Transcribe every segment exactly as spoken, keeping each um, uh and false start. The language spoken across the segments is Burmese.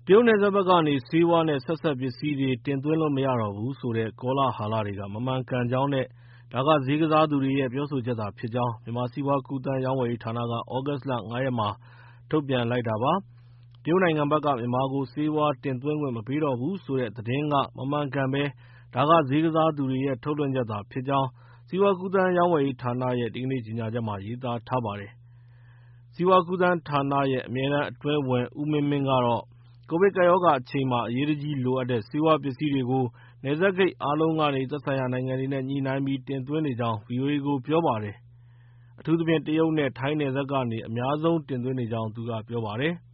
တရုတ်နယ်စပ်ဘက်ကနေ ဆေးဝါးနဲ့ ဆက်စပ်ပစ္စည်းတွေ တင်သွင်းလို့မရတော့ဘူးဆိုတဲ့ ကောလာဟလတွေက မမှန်ကန်ကြောင်းနဲ့ ဒါက ဈေးကစားသူတွေရဲ့ ပြောဆိုချက်သာဖြစ်ကြောင်း မြန်မာစီးပွားကူးသန်းရောင်းဝယ်ရေးဌာနက သြဂုတ်လ ၅ ရက်မှာ ထုတ်ပြန်လိုက်တာပါ။ တရုတ်နိုင်ငံဘက်က မြန်မာကို ဆေးဝါးတင်သွင်းခွင့်မပေးတော့ဘူးဆိုတဲ့သတင်းက မမှန်ကန်ဘဲ ဒါက ဈေးကစားသူတွေရဲ့ ထုတ်လွှင့်ချက်သာဖြစ်ကြောင်း စီးပွားကူးသန်းရောင်းဝယ်ရေးဌာနရဲ့ ဒီကနေ့ ကြေညာချက်မှာ ရေးသားထားပါတယ်။ စီးပွားကူးသန်းဌာနရဲ့ အမြဲတမ်းအတွင်းဝန် ဦးမင်းမင်းကတော့ ကိုဗစ်ကပ်ရောဂါအချိန်မှာ အရေးတကြီးလိုအပ်တဲ့ ဆေးဝါးပစ္စည်းတွေကို နယ်စပ်ဂိတ်အားလုံးကနေ သက်ဆိုင်ရာနိုင်ငံတွေနဲ့ ညှိနှိုင်းပြီး တင်သွင်းနေကြောင်း ဗွီအိုအေကို ပြောပါတယ်။ အထူးသဖြင့် တရုတ်နဲ့ ထိုင်းနယ်စပ်ကနေ အများဆုံးတင်သွင်းနေကြောင်း သူကပြောပါတယ်။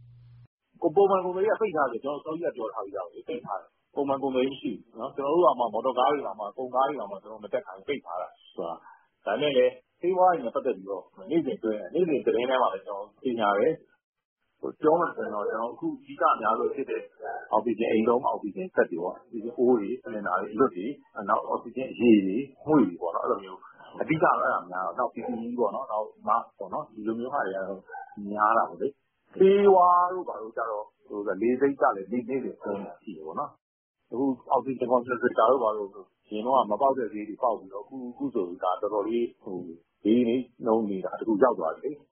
“ပုံမှန်ကုန်သွယ်ရေးက ပိတ်ထားတယ် ကျနော်တို့ အစောကြီးက ပြောထားပြီးသားပဲလေ ပိတ်ထားတယ်။ ပုံမှန်ကုန်သွယ်ရေးမရှိဘူး။ ကျနော်တို့တောင်မှ မော်တော်ကားတွေတောင်မှ ကုန်ကားတွေတောင်မှ မတက်ခိုင်းဘူး ပိတ်ထားတာဆိုတာ။ ဒါပေမဲ့လည်း ဆေးဝါးတွေနဲ့ ပတ်သက်ပြီးတော့ နေ့စဉ်သတင်းထဲမှာလည်း ကြေညာတယ်။ ပြောမယ်ဆိုရင်တော့ အခုအဓိကအများဆုံးဖြစ်တဲ့ အောက်ဆီဂျင်အိမ်သုံးအောက်ဆီဂျင်စက်တွေပေါ့၊ အောက်ဆီဂျင်အိုးတွေ၊ ဆလင်ဒါတွေ၊ အလွတ်တွေ၊ နောက် အောက်ဆီဂျင်အရည်တွေ၊ မွှေ့တွေပေါ့နော် အဲလိုမျိုး အဓိကအဲဒါများတယ်။ နောက် ပီပီအီပေါ့နော် Mask ပေါ့နော် ဒီလိုမျိုးဟာတွေကတော့ များတာပေါ့လေ။ ဆေးဝါးတို့ဘာတို့ကျတော့ လေဆိပ်ကလည်း နေ့စဉ်သုံးနေတာရှိတယ်ပေါ့နော်။ အခုအောက်ဆီဂျင် concentrator တို့ဘာတို့ အရင်တုန်းက မပေါက်တဲ့ဈေးတွေပေါက်ပြီးတော့ အခုဆိုရင် တော်တော်လေး ဈေးနှုန်းတွေ တခုရောက်သွားပြီလေ။ ”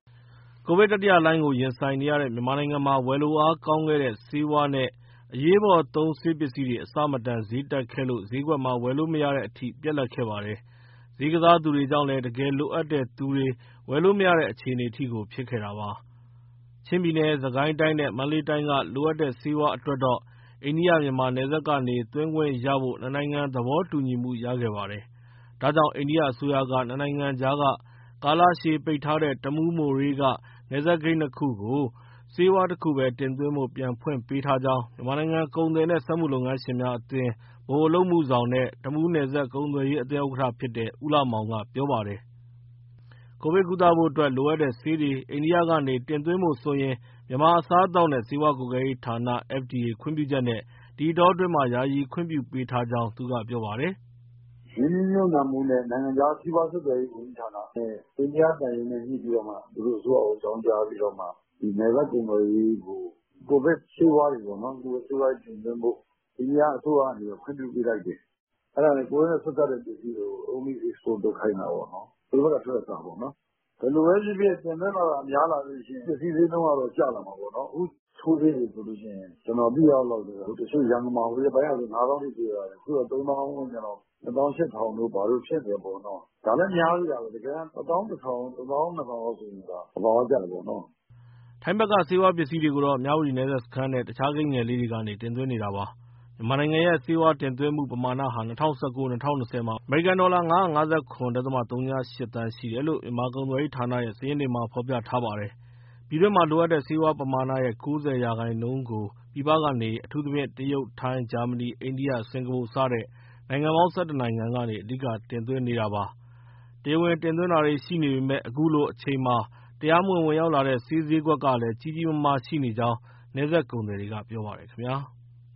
ကိုဗစ်တတိယလှိုင်းကို ရင်ဆိုင်နေရတဲ့ မြန်မာနိုင်ငံမှာ ဝယ်လိုအားကောင်းခဲ့တဲ့ ဆေးဝါးနဲ့ အရေးပေါ်သုံးဆေးပစ္စည်းတွေ အဆမတန်ဈေးတက်ခဲ့လို့ ဈေးကွက်မှာ ဝယ်လို့မရတဲ့အထိ ပြတ်လပ်ခဲ့ပါတယ်။ ဈေးကစားသူတွေကြောင့်လည်း တကယ်လိုအပ်တဲ့သူတွေ ဝယ်လို့မရတဲ့အခြေအနေထိကို ဖြစ်ခဲ့တာပါ။ ချင်းပြည်နယ်၊ စစ်ကိုင်းတိုင်းနဲ့ မန္တလေးတိုင်းက လိုအပ်တဲ့ဆေးဝါးအတွက်တော့ အိန္ဒိယ-မြန်မာ နယ်စပ်ကနေ သွင်းခွင့်ရဖို့ နှစ်နိုင်ငံ သဘောတူညီမှုရခဲ့ပါတယ်။ ဒါကြောင့် အိန္ဒိယအစိုးရက နှစ်နိုင်ငံကြားက ကာလရှည်ပိတ်ထားတဲ့ တမူး-မိုရေးက နယ်စပ်ဂိတ်နှစ်ခုကို ဆေးဝါးတခုပဲ တင်သွင်းဖို့ ပြန်ဖွင့်ပေးထားကြောင်း မြန်မာနိုင်ငံ ကုန်သည်နဲ့ စက်မှုလုပ်ငန်းရှင်များအသင်း ဗဟိုအလုပ်အမှုဆောင်နဲ့ တမူးနယ်စပ်ကုန်သွယ်ရေးအသင်းဥက္ကဋ္ဌဖြစ်တဲ့ ဦးလှမောင်က ပြောပါတယ်။ ကိုဗစ်ကုသဖို့အတွက် လိုအပ်တဲ့ဆေးတွေ အိန္ဒိယကနေ တင်သွင်းဖို့ဆိုရင် မြန်မာအစားအသောက်နဲ့ ဆေးဝါးကွပ်ကဲရေးဌာန အက်ဖ်ဒီအေ ခွင့်ပြုချက်နဲ့ ဒီအတောအတွင်းမှာ ယာယီခွင့်ပြုပေးထားကြောင်း သူကပြောပါတယ်။ “ရင်းနှီးမြှုပ်နှံမှုနဲ့ နိုင်ငံခြားစီးပွားဆက်သွယ်ရေးဝန်ကြီးဌာနနဲ့ အိန္ဒိယသံရုံးနဲ့ ညှိပြီးတော့မှ သူတို့အစိုးရကို အကြောင်းကြားပြီးတော့မှ ဒီနယ်စပ်ကုန်သွယ်ရေးကို ကိုဗစ်ဆေးဝါးတွေပေါ့နော် ကိုဗစ်ဆေးဝါးတွေတင်သွင်းဖို့ အိန္ဒိယအစိုးရကနေ ခွင့်ပြုပေးလိုက်တယ်။ အဲဒါနဲ့ ကိုဗစ်နဲ့ဆက်စပ်တဲ့ပစ္စည်းတွေကို only export လုပ်ခိုင်းတာပေါ့နော်။ သူတို့ဘက်ကထွက်တဲ့စာပေါ့နော်။ ဘယ်လိုပဲဖြစ်ဖြစ် တင်သွင်းလာတာများလာလို့ရှိရင် ပစ္စည်းဈေးနှုန်းကတော့ ကျလာမှာပေါ့နော်။ အခုထိုးဆေးတွေဆိုရင် ကျနော်သိရသလောက်ဆို တချို့ရန်ကုန်မှာ ဟိုရက်ပိုင်းကဆို ငါးသောင်းထိပေးရတယ်။ အခုတော့ သုံးသောင်းဝန်းကျင်လောက် နှစ်သောင်းရှစ်ထောင်တို့ ဘာတို့ဖြစ်နေတယ်ပေါ့နော်။ ဒါလည်းများသေးတာပဲ တကယ်တမ်း တသောင်းတစ်ထောင် တသောင်းနှစ်ထောင်လောက်ဆိုရင် သဘာဝကျတယ်ပေါ့နော်။ ” ထိုင်းဘက်က ဆေးဝါးပစ္စည်းတွေကိုတော့ မြဝတီနယ်စပ်စခန်းနဲ့ တခြားဂိတ်ငယ်လေးတွေကနေ တင်သွင်းနေတာပါ။ မြန်မာနိုင်ငံရဲ့ ဆေးဝါးတင်သွင်းမှုပမာဏဟာ ၂၀၁၉-၂၀၂၀ မှာ အမေရိကန်ဒေါ်လာ ၅၅၇.၀၈ သန်းရှိတယ်လို့ မြန်မာကုန်သွယ်ရေးဌာနရဲ့ စာရင်းတွေမှာ ဖော်ပြထားပါတယ်။ ပြည်တွင်းမှာလိုအပ်တဲ့ ဆေးဝါးပမာဏရဲ့ ၉၀ ရာခိုင်နှုန်းကို ပြည်ပကနေ အထူးသဖြင့် တရုတ်၊ ထိုင်း၊ ဂျာမနီ၊ အိန္ဒိယ၊ စင်္ကာပူ စတဲ့ နိုင်ငံပေါင်း ၁၁ နိုင်ငံကနေ အဓိကတင်သွင်းနေတာပါ။ တရားဝင်တင်သွင်းတာတွေရှိနေပေမဲ့ အခုလိုအချိန်မှာ တရားမဝင် ဝင်ရောက်လာတဲ့ ဆေးဈေးကွက်ကလည်း ကြီးကြီးမားမားရှိနေကြောင်း နယ်စပ်ကုန်သည်တွေက ပြောပါတယ်ခင်ဗျာ။